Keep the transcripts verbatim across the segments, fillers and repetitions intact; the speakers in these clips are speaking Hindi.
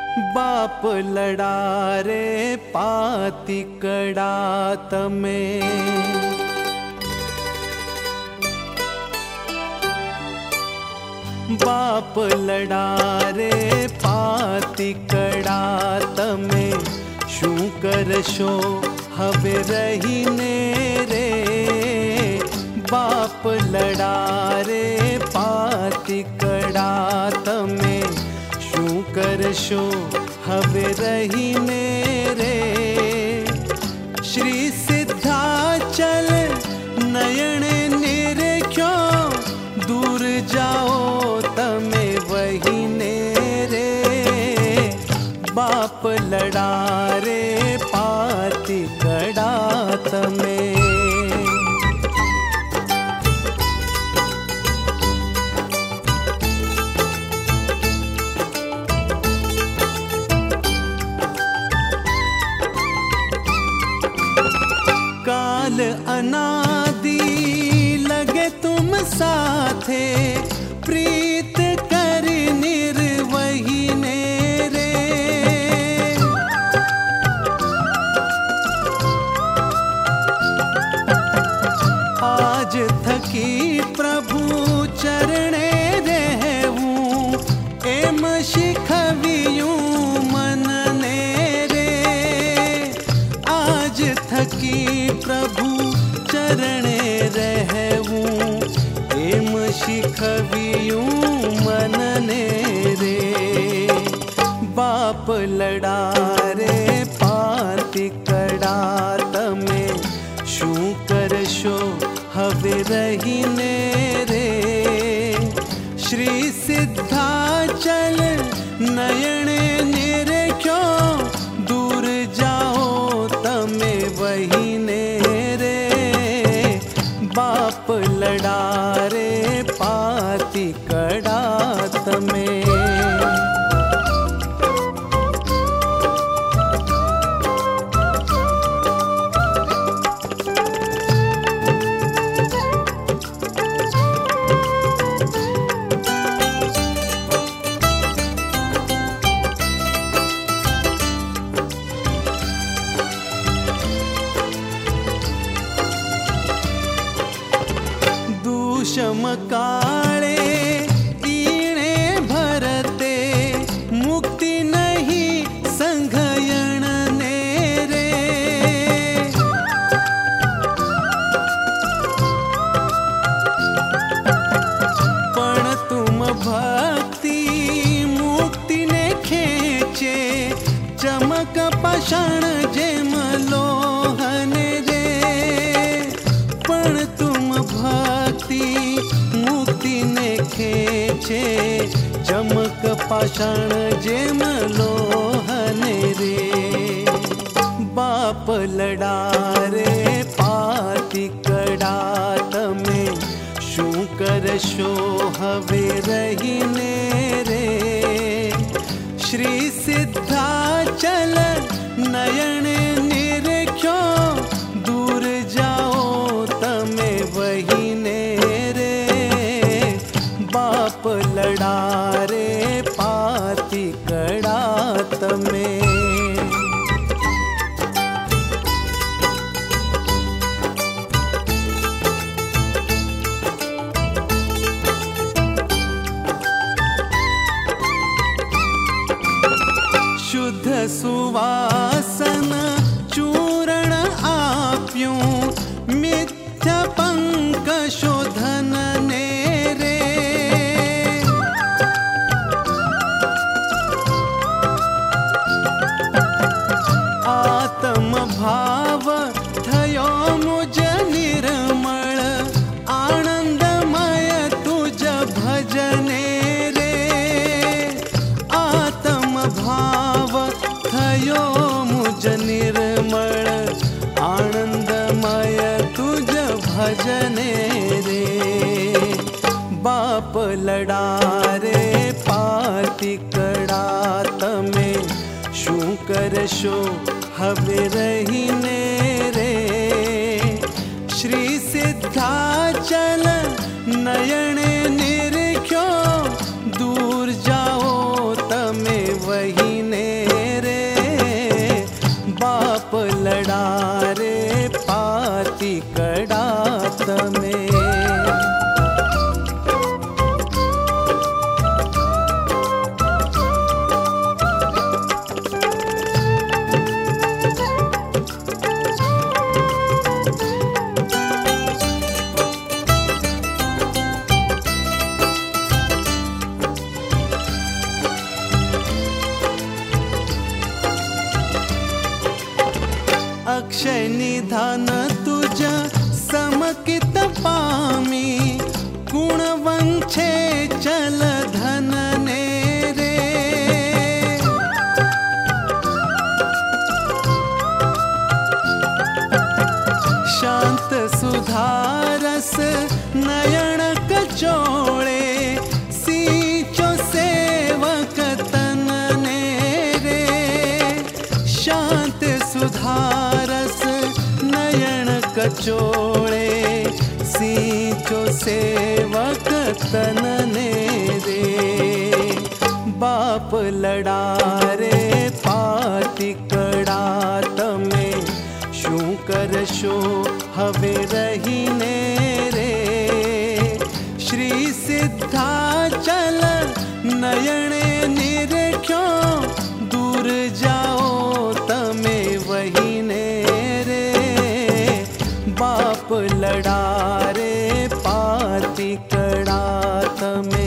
बाप लड़ा रे पाती कड़ा तमे, बाप लड़ा रे पाती कड़ा तमे, शू करशो हवे रहीने रे। बाप लड़ा रे पाती कड़ा तमे, शू करशो हवे रहीने रे। श्री सिद्धाचल नयने निरख्यो, दूर जाओ तमे वहीने रे। बाप लड़ा रे पाती कड़ा तमे। काल अनादि लगे तुम साथे, प्रीत कर निर्वहीने रे। आज थकी प्रभु चरणे रहूं, एम शिखवियूं मनने रे। आज थकी प्रभु चरणे रहूं, एम शिखवियूं मनने रे। बाप लड़ा रे पाती कड़ा तमे, शू करशो हवे रहीने रे। श्री सिद्धाचल नयने निरख्यो, दूर जाओ तमे वहीने रे। बाप लड़ा रे पाती कड़ा तमे। दूषम काले ईणे भरते, मुक्ति नहीं संघयण ने रे। पण तुम भक्ति मुक्ति ने खेचे, चमक पाषाण जेम लोहन रे। पण तुम भक्ति मुक्ति ने खेचे, चमक पाषाण जेम लोहन रे। बाप लड़ा रे पाती कड़ा तमे, शू करशो हवे रहीने रे। श्री सिद्धाचल नयने निरख्यो, दूर जाओ तमे वहीने रे। बाप लड़ा रे पाती कड़ा तमे। शुद्ध सुवासन चूर्ण आप्यूं, मिथ्या पंक शोधन ने रे। आत्म भाव थयो मुझ निर्मल, आनंदमय तुझ भजने रे। आत्म भाव थयो मुझ निर्मल, आनंदमय तुझ भजने रे। बाप लड़ा रे पाती कड़ा तमे, शू करशो हवे रहीने रे। श्री सिद्धाचल नयने निरख्यो, दूर जाओ तमे वहीने निधान तुझ समकित पामी, गुणवंशे चल धन ने रे। शांत सुधारस नयन कचोड़े, सींचो सेवक तन ने रे। शांत सुधारस नयन कचोड़े, सींचो सेवक तन ने रे। बाप लड़ा रे पाती कड़ा, तमे शू करशो हवे रहीने रे। श्री सिद्धाचल नयने निरख्यो, दूर जाओ तमे वहीने रे। बाप लड़ा रे पाती कड़ा, तमे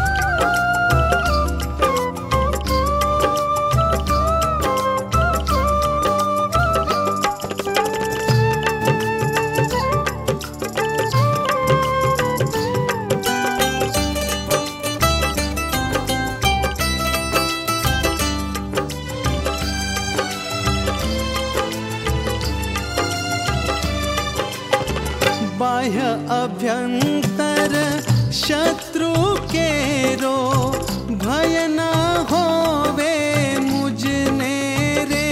बाह्य अभ्यंतर शत्रु केरो, भय न होवे मुझने रे।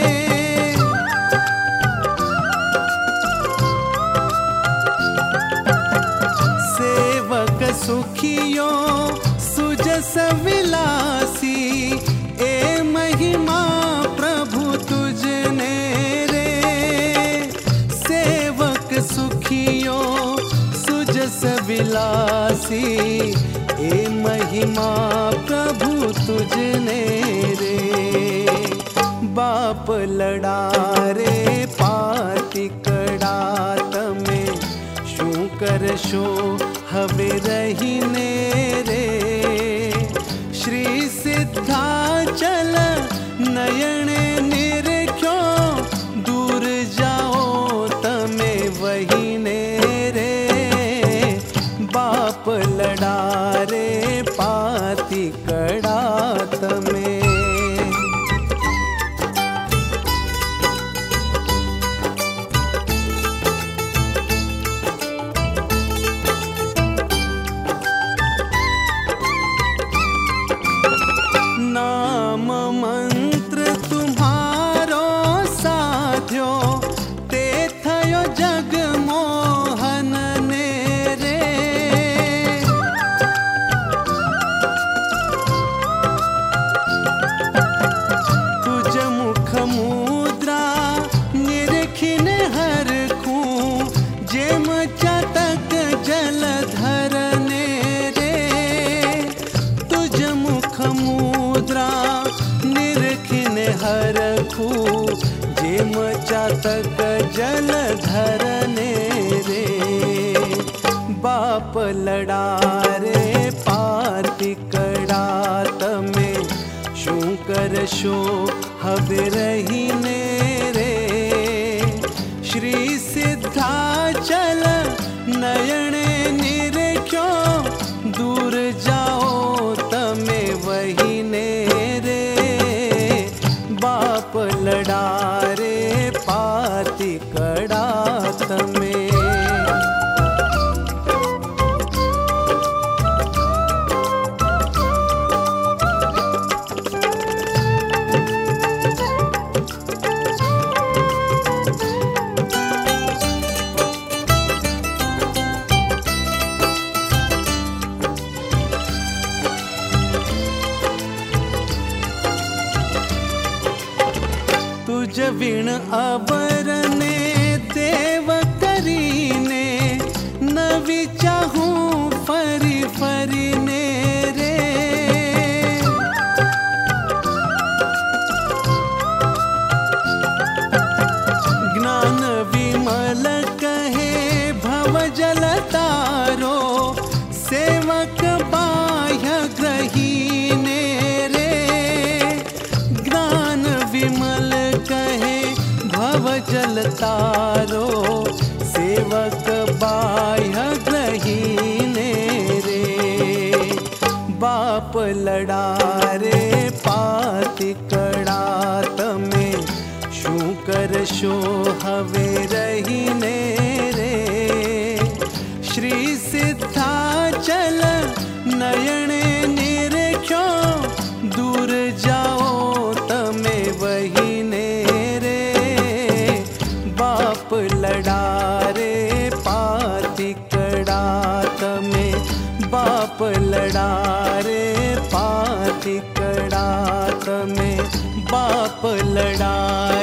सेवक सुखियो सुजस विलासी, ए महिमा प्रभु तुझने रे। सेवक सुखियो सुजस विलासी, ए महिमा प्रभु तुझने रे। बाप लड़ा रे पाती कड़ा, तमे शू करशो हवे रहीने रे। श्री सिद्धाचल नयने निरख्यो, दूर जाओ तमे वहीने रे। बाप लड़ा रे पाती कड़ा, तमे नाम मंत्र तुम्हारो साध्यो, ते थयो जग मोहन ने रे। तुझ मुख मुद्रा निरखिन हर खू, जेम चातक जल धरने रे। तुझ मुख मुद्रा निरखिन हर खू, जेम चातक जल धरने रे। बाप लड़ा रे पाती कड़ा, तमे शू करशो हवे रहीने रे। श्री सिद्धाचल नयने निरख्यो, दूर जाओ तमे वहीने रे। बाप लड़ा रे पाती कड़ा, तमे तुझ विण अबरने देव करीने, न विचाहूं फरी फरीने रे। ज्ञान विमल कहे भव जल तारो, सेवक बाह्य ग्रहीने रे। ज्ञान विमल कहे भव जल तारो सेवक बाह्य ग्रहीने रे। बाप लड़ा रे पाति कड़ा तमे शू करशो हवे रहीने रे। श्री सिद्धाचल नयने निरख्यो दूर जाओ तमे वहीने रे। बाप लड़ा रे पाति कड़ा तमे बाप लड़ा रे पाति कड़ा तमे बाप लड़ा